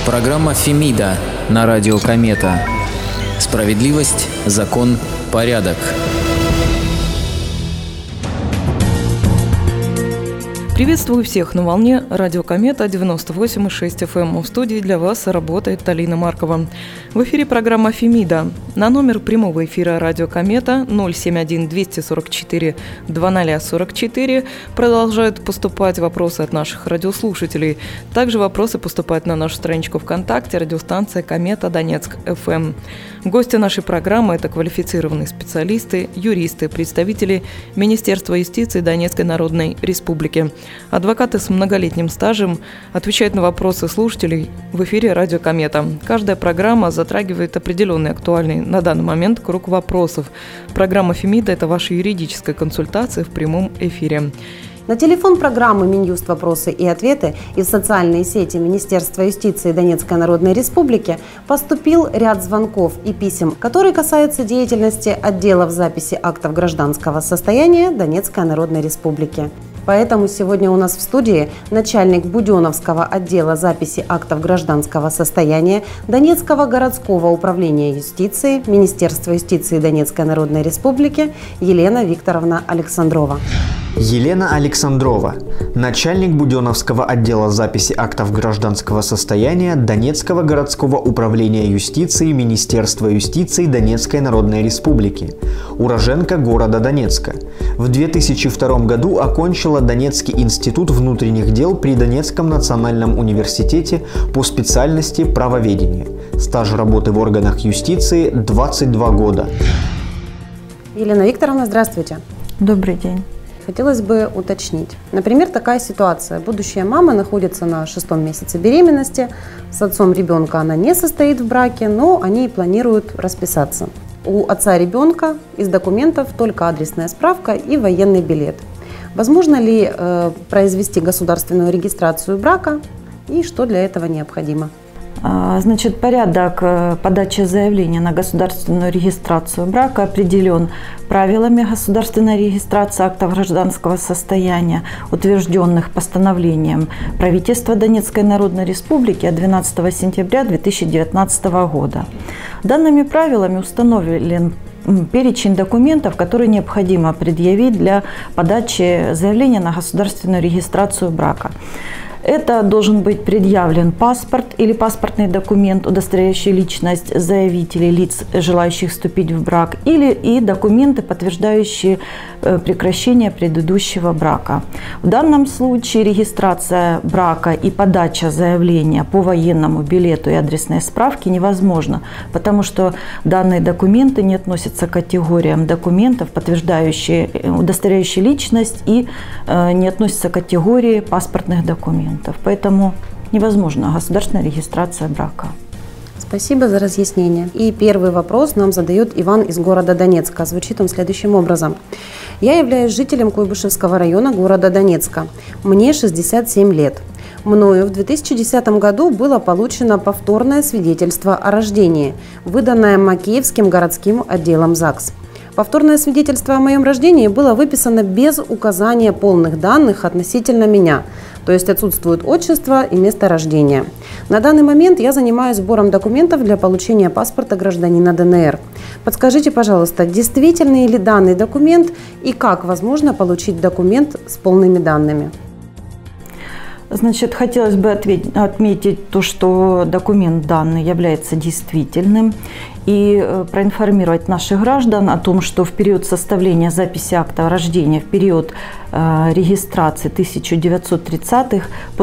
Программа «Фемида» на радио «Комета». Справедливость, закон, порядок. Приветствую всех на волне радио «Комета» 98,6 FM. В студии для вас работает Талина Маркова. В эфире программа «Фемида». На номер прямого эфира радио «Комета» 071-244-0044 продолжают поступать вопросы от наших радиослушателей. Также вопросы поступают на нашу страничку ВКонтакте радиостанция «Комета Донецк ФМ». Гости нашей программы – это квалифицированные специалисты, юристы, представители Министерства юстиции Донецкой Народной Республики. Адвокаты с многолетним стажем отвечают на вопросы слушателей в эфире радио «Комета». Каждая программа затрагивает определенный актуальный на данный момент круг вопросов. Программа «Фемида» – это ваша юридическая консультация в прямом эфире. На телефон программы «Минюст. Вопросы и ответы» и в социальные сети Министерства юстиции Донецкой Народной Республики поступил ряд звонков и писем, которые касаются деятельности отделов записи актов гражданского состояния Донецкой Народной Республики. Поэтому сегодня у нас в студии начальник Буденновского отдела записи актов гражданского состояния Донецкого городского управления юстиции Министерства юстиции Донецкой Народной Республики Елена Викторовна Александрова. Елена Александрова, начальник Буденновского отдела записи актов гражданского состояния Донецкого городского управления юстиции Министерства юстиции Донецкой Народной Республики, уроженка города Донецка. В 2002 году окончила Донецкий институт внутренних дел при Донецком национальном университете по специальности правоведение. Стаж работы в органах юстиции 22 года. Елена Викторовна, здравствуйте. Добрый день. Хотелось бы уточнить. Например, такая ситуация. Будущая мама находится на 6-м месяце беременности. С отцом ребенка она не состоит в браке, но они планируют расписаться. У отца ребенка из документов только адресная справка и военный билет. Возможно ли произвести государственную регистрацию брака и что для этого необходимо? Значит, порядок подачи заявления на государственную регистрацию брака определен правилами государственной регистрации актов гражданского состояния, утвержденных постановлением правительства Донецкой Народной Республики от 12 сентября 2019 года. Данными правилами установлен перечень документов, которые необходимо предъявить для подачи заявления на государственную регистрацию брака. Это должен быть предъявлен паспорт или паспортный документ, удостоверяющий личность заявителей, лиц, желающих вступить в брак, или и документы, подтверждающие прекращение предыдущего брака. В данном случае регистрация брака и подача заявления по военному билету и адресной справке невозможна, потому что данные документы не относятся к категориям документов, подтверждающие, удостоверяющие личность, и не относятся к категории паспортных документов. Поэтому невозможна государственная регистрация брака. Спасибо за разъяснение. И первый вопрос нам задает Иван из города Донецка. Звучит он следующим образом. Я являюсь жителем Куйбышевского района города Донецка. Мне 67 лет. Мною в 2010 году было получено повторное свидетельство о рождении, выданное Макеевским городским отделом ЗАГС. Повторное свидетельство о моем рождении было выписано без указания полных данных относительно меня, то есть отсутствует отчество и место рождения. На данный момент я занимаюсь сбором документов для получения паспорта гражданина ДНР. Подскажите, пожалуйста, действительный ли данный документ и как возможно получить документ с полными данными? Значит, хотелось бы отметить то, что документ данный является действительным, и проинформировать наших граждан о том, что в период составления записи акта о рождении, в период регистрации 1930-х по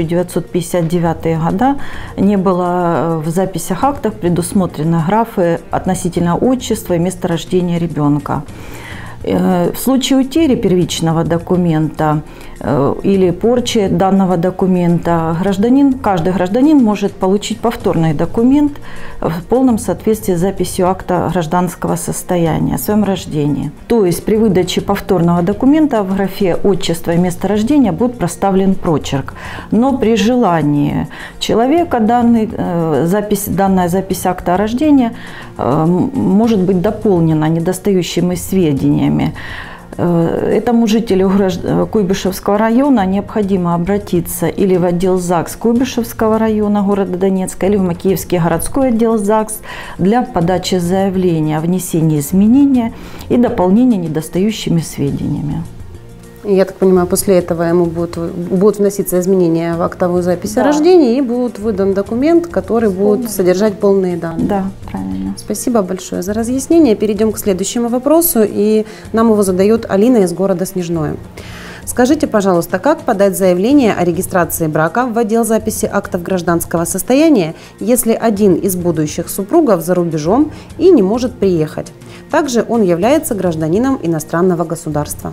1959 года не было в записях актов предусмотрено графы относительно отчества и места рождения ребенка. В случае утери первичного документа или порчи данного документа каждый гражданин может получить повторный документ в полном соответствии с записью акта гражданского состояния о своем рождении. То есть при выдаче повторного документа в графе «Отчество и место рождения» будет проставлен прочерк. Но при желании человека данная запись акта о рождении может быть дополнена недостающими сведениями. Этому жителю Куйбышевского района необходимо обратиться или в отдел ЗАГС Куйбышевского района города Донецка, или в Макеевский городской отдел ЗАГС для подачи заявления о внесении изменения и дополнения недостающими сведениями. Я так понимаю, после этого ему будут вноситься изменения в актовую запись о рождении и будет выдан документ, который будет содержать полные данные. Да, правильно. Спасибо большое за разъяснение. Перейдем к следующему вопросу, и нам его задает Алина из города Снежное. Скажите, пожалуйста, как подать заявление о регистрации брака в отдел записи актов гражданского состояния, если один из будущих супругов за рубежом и не может приехать? Также он является гражданином иностранного государства.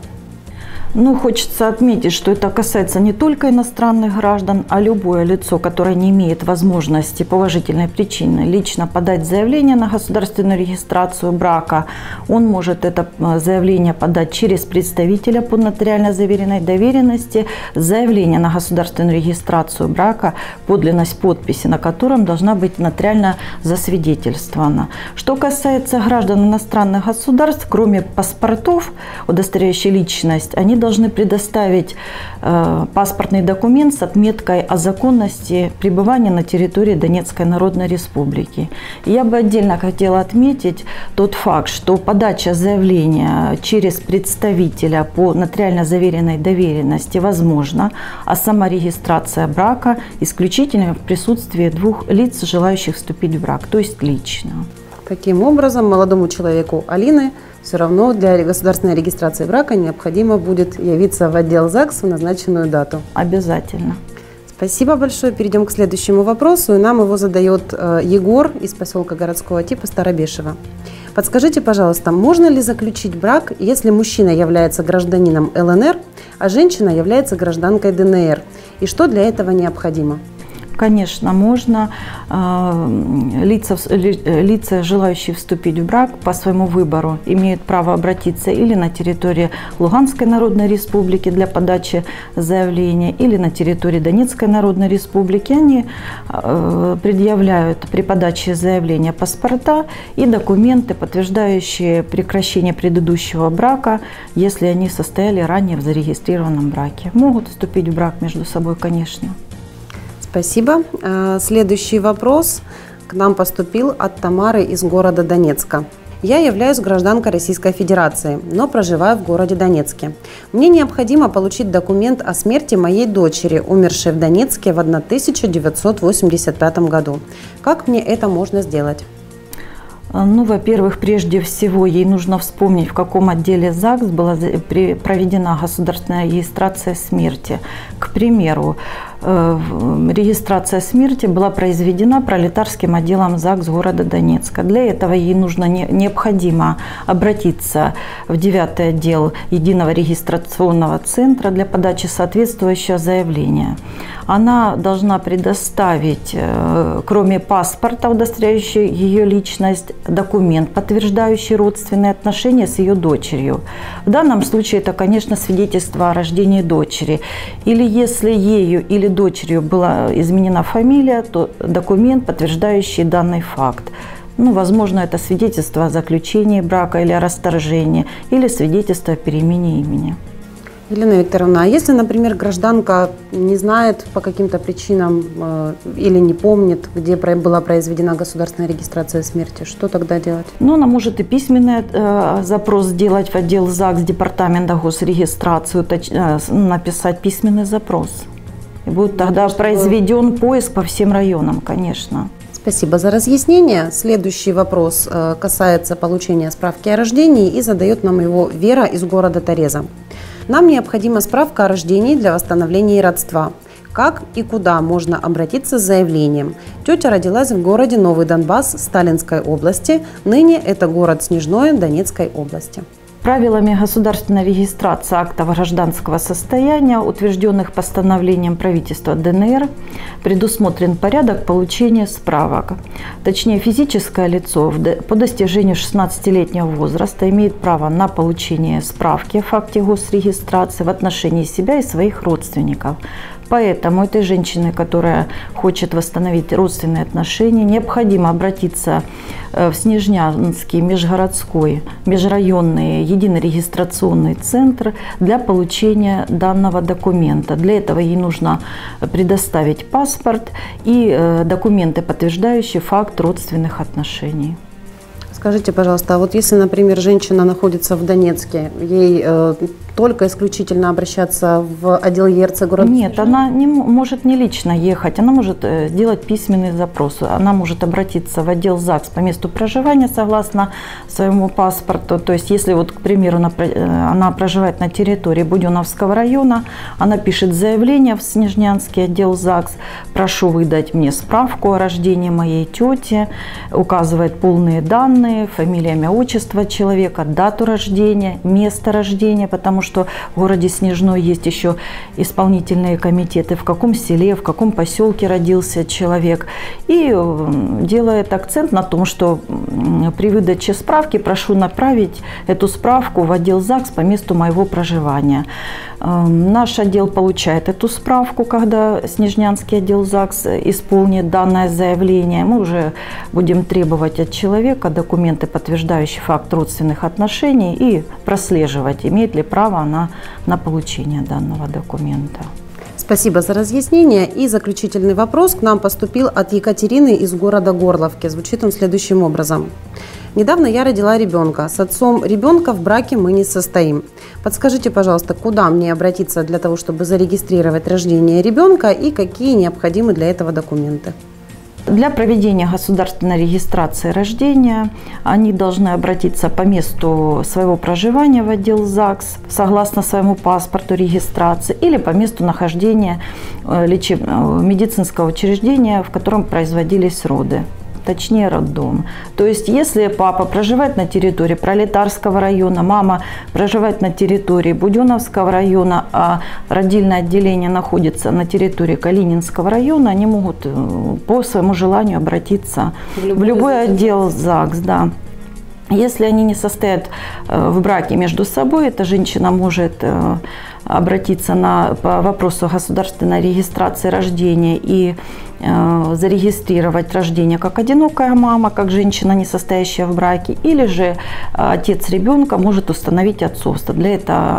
Хочется отметить, что это касается не только иностранных граждан, а любое лицо, которое не имеет возможности по уважительной причине лично подать заявление на государственную регистрацию брака. Он может это заявление подать через представителя по нотариально заверенной доверенности. Заявление на государственную регистрацию брака, подлинность подписи на котором должна быть нотариально засвидетельствована. Что касается граждан иностранных государств, кроме паспортов, удостоверяющих личность, они должны предоставить паспортный документ с отметкой о законности пребывания на территории Донецкой Народной Республики. Я бы отдельно хотела отметить тот факт, что подача заявления через представителя по нотариально заверенной доверенности возможна, а сама регистрация брака исключительно в присутствии двух лиц, желающих вступить в брак, то есть лично. Таким образом, молодому человеку Алины все равно для государственной регистрации брака необходимо будет явиться в отдел ЗАГС в назначенную дату. Обязательно. Спасибо большое. Перейдем к следующему вопросу. И нам его задает Егор из поселка городского типа Старобешево. Подскажите, пожалуйста, можно ли заключить брак, если мужчина является гражданином ЛНР, а женщина является гражданкой ДНР? И что для этого необходимо? Конечно, можно. Лица, желающие вступить в брак по своему выбору, имеют право обратиться или на территории Луганской Народной Республики для подачи заявления, или на территории Донецкой Народной Республики. Они предъявляют при подаче заявления паспорта и документы, подтверждающие прекращение предыдущего брака, если они состояли ранее в зарегистрированном браке. Могут вступить в брак между собой, конечно. Спасибо. Следующий вопрос к нам поступил от Тамары из города Донецка. Я являюсь гражданкой Российской Федерации, но проживаю в городе Донецке. Мне необходимо получить документ о смерти моей дочери, умершей в Донецке в 1985 году. Как мне это можно сделать? Во-первых, прежде всего, ей нужно вспомнить, в каком отделе ЗАГС была проведена государственная регистрация смерти. К примеру, регистрация смерти была произведена пролетарским отделом ЗАГС города Донецка. Для этого ей необходимо обратиться в 9-й отдел Единого регистрационного центра для подачи соответствующего заявления. Она должна предоставить, кроме паспорта, удостоверяющего ее личность, документ, подтверждающий родственные отношения с ее дочерью. В данном случае это, конечно, свидетельство о рождении дочери. Или если ею или дочерью была изменена фамилия, то документ, подтверждающий данный факт. Возможно, это свидетельство о заключении брака или о расторжении, или свидетельство о перемене имени. Елена Викторовна, а если, например, гражданка не знает по каким-то причинам или не помнит, где была произведена государственная регистрация смерти, что тогда делать? Она может и письменный запрос сделать в отдел ЗАГС Департамента госрегистрации, написать письменный запрос. И будет тогда произведен поиск по всем районам, конечно. Спасибо за разъяснение. Следующий вопрос касается получения справки о рождении, и задает нам его Вера из города Тореза. Нам необходима справка о рождении для восстановления родства. Как и куда можно обратиться с заявлением? Тетя родилась в городе Новый Донбасс Сталинской области. Ныне это город Снежное Донецкой области. Правилами государственной регистрации актов гражданского состояния, утвержденных постановлением правительства ДНР, предусмотрен порядок получения справок. Точнее, физическое лицо по достижению 16-летнего возраста имеет право на получение справки о факте госрегистрации в отношении себя и своих родственников. Поэтому этой женщине, которая хочет восстановить родственные отношения, необходимо обратиться в Снежнянский межгородской, межрайонный единый регистрационный центр для получения данного документа. Для этого ей нужно предоставить паспорт и документы, подтверждающие факт родственных отношений. Скажите, пожалуйста, а вот если, например, женщина находится в Донецке, ей только исключительно обращаться в отдел ЕРЦ города? Нет, она не может не лично ехать, она может сделать письменный запрос, она может обратиться в отдел ЗАГС по месту проживания согласно своему паспорту. То есть, если, вот, к примеру, она проживает на территории Буденновского района, она пишет заявление в Снежнянский отдел ЗАГС: прошу выдать мне справку о рождении моей тети, указывает полные данные, фамилия, имя, отчество человека, дату рождения, место рождения, потому что в городе Снежной есть еще исполнительные комитеты, в каком селе, в каком поселке родился человек. И делает акцент на том, что при выдаче справки прошу направить эту справку в отдел ЗАГС по месту моего проживания. Наш отдел получает эту справку, когда Снежнянский отдел ЗАГС исполнит данное заявление. Мы уже будем требовать от человека документы, подтверждающие факт родственных отношений, и прослеживать, имеет ли право она на получение данного документа. Спасибо за разъяснение. И заключительный вопрос к нам поступил от Екатерины из города Горловки. Звучит он следующим образом. Недавно я родила ребенка. С отцом ребенка в браке мы не состоим. Подскажите, пожалуйста, куда мне обратиться для того, чтобы зарегистрировать рождение ребенка, и какие необходимы для этого документы? Для проведения государственной регистрации рождения они должны обратиться по месту своего проживания в отдел ЗАГС согласно своему паспорту регистрации или по месту нахождения медицинского учреждения, в котором производились роды, точнее роддом. То есть, если папа проживает на территории Пролетарского района, мама проживает на территории Буденновского района, а родильное отделение находится на территории Калининского района, они могут по своему желанию обратиться в любой отдел ЗАГС. Да. Если они не состоят в браке между собой, эта женщина может обратиться по вопросу государственной регистрации рождения и зарегистрировать рождение как одинокая мама, как женщина, не состоящая в браке, или же отец ребенка может установить отцовство. Для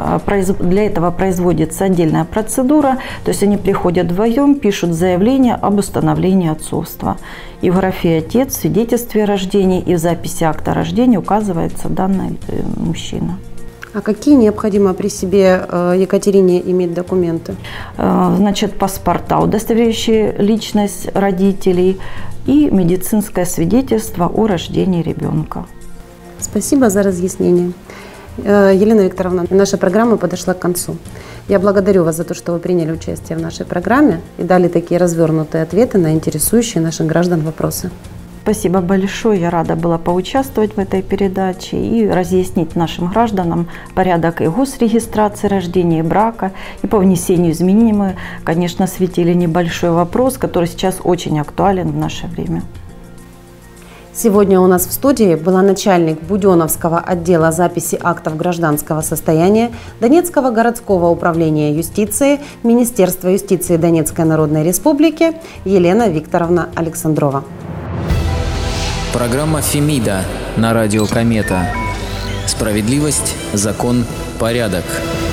этого производится отдельная процедура, то есть они приходят вдвоем, пишут заявление об установлении отцовства. И в графе «Отец» в свидетельстве о рождении и в записи акта рождения указывается данный мужчина. А какие необходимо при себе Екатерине иметь документы? Значит, паспорта, удостоверяющие личность родителей, и медицинское свидетельство о рождении ребенка. Спасибо за разъяснение. Елена Викторовна, наша программа подошла к концу. Я благодарю вас за то, что вы приняли участие в нашей программе и дали такие развернутые ответы на интересующие наших граждан вопросы. Спасибо большое. Я рада была поучаствовать в этой передаче и разъяснить нашим гражданам порядок и госрегистрации рождения, и брака. И по внесению изменений мы, конечно, осветили небольшой вопрос, который сейчас очень актуален в наше время. Сегодня у нас в студии была начальник Буденновского отдела записи актов гражданского состояния Донецкого городского управления юстиции Министерства юстиции Донецкой Народной Республики Елена Викторовна Александрова. Программа «Фемида» на радио «Комета». Справедливость, закон, порядок.